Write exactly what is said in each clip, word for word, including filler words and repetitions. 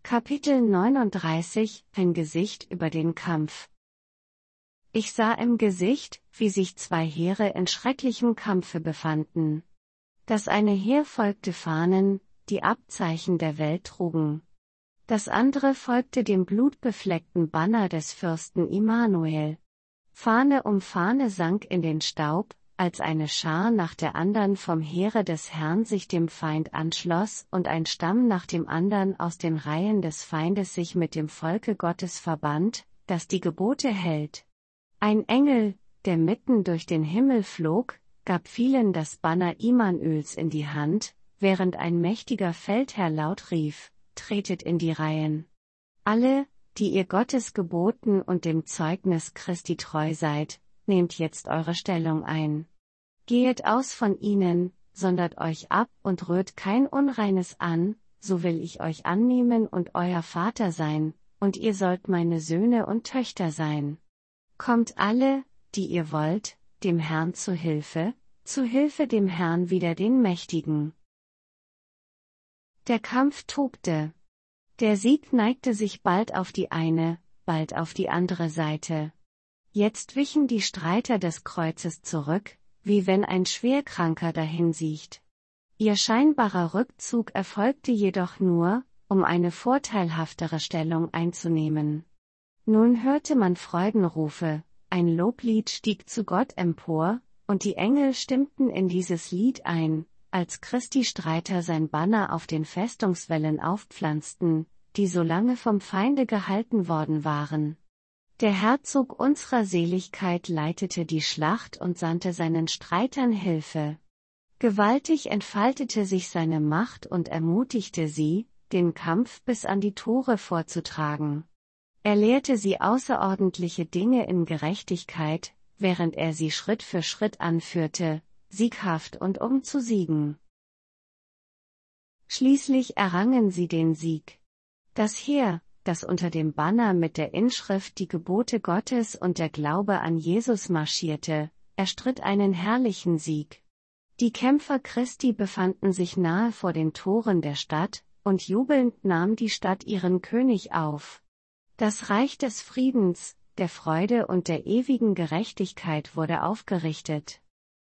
Kapitel neununddreißig – Ein Gesicht über den Kampf. Ich sah im Gesicht, wie sich zwei Heere in schrecklichem Kampfe befanden. Das eine Heer folgte Fahnen, die Abzeichen der Welt trugen. Das andere folgte dem blutbefleckten Banner des Fürsten Immanuel. Fahne um Fahne sank in den Staub, als eine Schar nach der andern vom Heere des Herrn sich dem Feind anschloss und ein Stamm nach dem andern aus den Reihen des Feindes sich mit dem Volke Gottes verband, das die Gebote hält. Ein Engel, der mitten durch den Himmel flog, gab vielen das Banner Immanuels in die Hand, während ein mächtiger Feldherr laut rief: Tretet in die Reihen. Alle, die ihr Gottes Geboten und dem Zeugnis Christi treu seid, nehmt jetzt eure Stellung ein. Gehet aus von ihnen, sondert euch ab und rührt kein Unreines an, so will ich euch annehmen und euer Vater sein, und ihr sollt meine Söhne und Töchter sein. Kommt alle, die ihr wollt, dem Herrn zu Hilfe, zu Hilfe dem Herrn wider den Mächtigen. Der Kampf tobte. Der Sieg neigte sich bald auf die eine, bald auf die andere Seite. Jetzt wichen die Streiter des Kreuzes zurück, wie wenn ein Schwerkranker dahinsiecht. Ihr scheinbarer Rückzug erfolgte jedoch nur, um eine vorteilhaftere Stellung einzunehmen. Nun hörte man Freudenrufe, ein Loblied stieg zu Gott empor, und die Engel stimmten in dieses Lied ein, als Christi Streiter sein Banner auf den Festungswällen aufpflanzten, die so lange vom Feinde gehalten worden waren. Der Herzog unserer Seligkeit leitete die Schlacht und sandte seinen Streitern Hilfe. Gewaltig entfaltete sich seine Macht und ermutigte sie, den Kampf bis an die Tore vorzutragen. Er lehrte sie außerordentliche Dinge in Gerechtigkeit, während er sie Schritt für Schritt anführte, sieghaft und um zu siegen. Schließlich errangen sie den Sieg. Das Heer, das unter dem Banner mit der Inschrift die Gebote Gottes und der Glaube an Jesus marschierte, erstritt einen herrlichen Sieg. Die Kämpfer Christi befanden sich nahe vor den Toren der Stadt, und jubelnd nahm die Stadt ihren König auf. Das Reich des Friedens, der Freude und der ewigen Gerechtigkeit wurde aufgerichtet.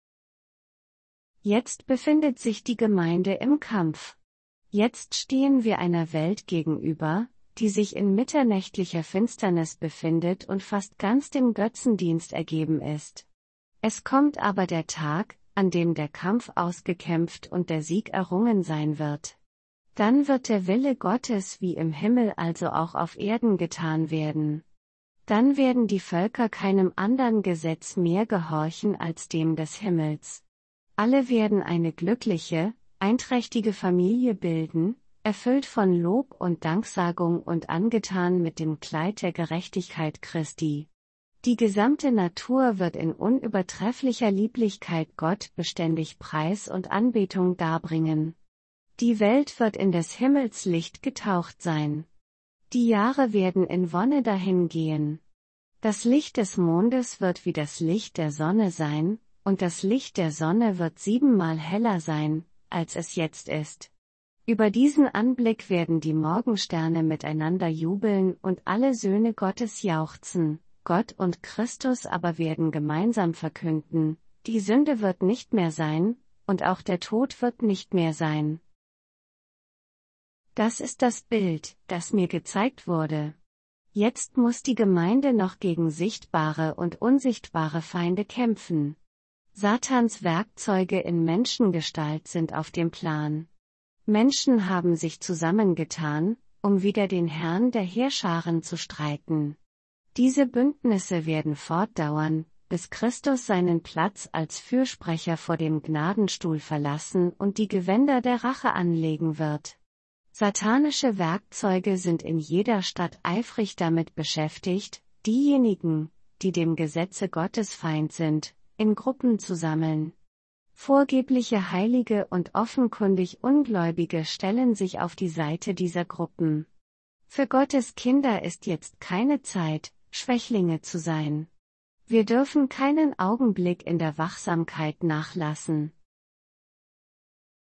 Jetzt befindet sich die Gemeinde im Kampf. Jetzt stehen wir einer Welt gegenüber, die sich in mitternächtlicher Finsternis befindet und fast ganz dem Götzendienst ergeben ist. Es kommt aber der Tag, an dem der Kampf ausgekämpft und der Sieg errungen sein wird. Dann wird der Wille Gottes wie im Himmel also auch auf Erden getan werden. Dann werden die Völker keinem anderen Gesetz mehr gehorchen als dem des Himmels. Alle werden eine glückliche, einträchtige Familie bilden, erfüllt von Lob und Danksagung und angetan mit dem Kleid der Gerechtigkeit Christi. Die gesamte Natur wird in unübertrefflicher Lieblichkeit Gott beständig Preis und Anbetung darbringen. Die Welt wird in des Himmels Licht getaucht sein. Die Jahre werden in Wonne dahingehen. Das Licht des Mondes wird wie das Licht der Sonne sein, und das Licht der Sonne wird siebenmal heller sein, als es jetzt ist. Über diesen Anblick werden die Morgensterne miteinander jubeln und alle Söhne Gottes jauchzen, Gott und Christus aber werden gemeinsam verkünden: Die Sünde wird nicht mehr sein, und auch der Tod wird nicht mehr sein. Das ist das Bild, das mir gezeigt wurde. Jetzt muss die Gemeinde noch gegen sichtbare und unsichtbare Feinde kämpfen. Satans Werkzeuge in Menschengestalt sind auf dem Plan. Menschen haben sich zusammengetan, um wider den Herrn der Heerscharen zu streiten. Diese Bündnisse werden fortdauern, bis Christus seinen Platz als Fürsprecher vor dem Gnadenstuhl verlassen und die Gewänder der Rache anlegen wird. Satanische Werkzeuge sind in jeder Stadt eifrig damit beschäftigt, diejenigen, die dem Gesetze Gottes Feind sind, in Gruppen zu sammeln. Vorgebliche Heilige und offenkundig Ungläubige stellen sich auf die Seite dieser Gruppen. Für Gottes Kinder ist jetzt keine Zeit, Schwächlinge zu sein. Wir dürfen keinen Augenblick in der Wachsamkeit nachlassen.